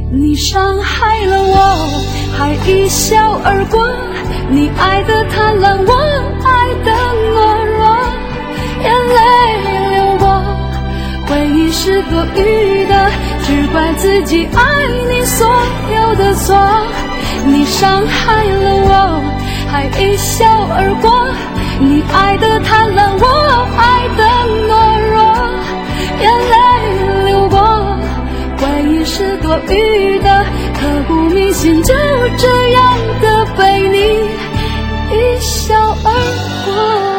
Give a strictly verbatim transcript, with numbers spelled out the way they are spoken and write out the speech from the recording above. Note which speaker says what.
Speaker 1: 你伤害了我，还一笑而过。你爱的贪婪，我爱的懦弱，眼泪流过，回忆是多余的，只怪自己爱你所有的错。你伤害了我，还一笑而过。你爱的贪婪，我爱的懦弱，眼泪流过，回忆是多余的，刻骨铭心，就这样的被你一笑而过。